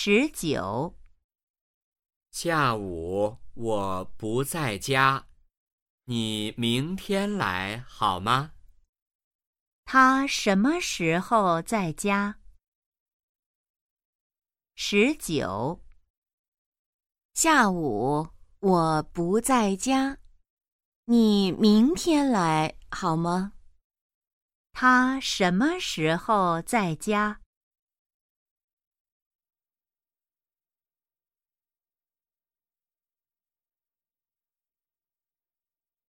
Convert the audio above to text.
19 下午我不在家，你明天来好吗？ 他什么时候在家？19 下午我不在家，你明天来好吗？ 他什么时候在家？